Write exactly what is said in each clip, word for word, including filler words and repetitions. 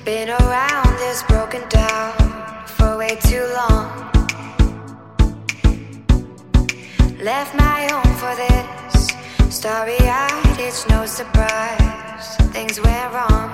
Been around this broken down for way too long. Left my home for this, starry-eyed, it's no surprise things went wrong.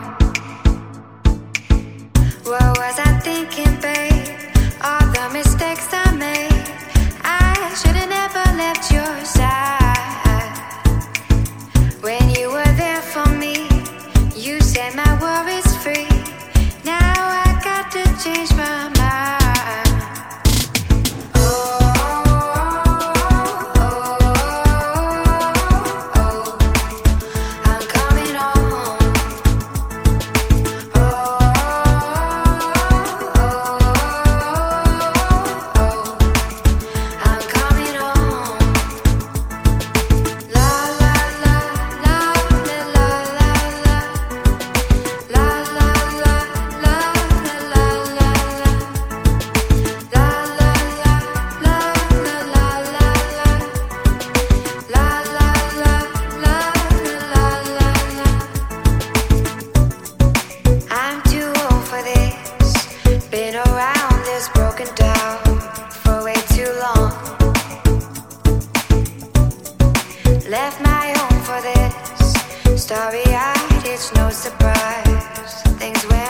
What was I thinking, babe? All the mistakes I made, I should've never left your side. When you were there for me, you set my worries free. Now I got to change my mind. Oh, oh, oh, oh, I'm coming home. Oh, oh, oh, I'm coming home. La la la la la la la la la la la la la la I'm too old for this. Been around this broken down for way too long. Left my home for this, starry-eyed, it's no surprise things went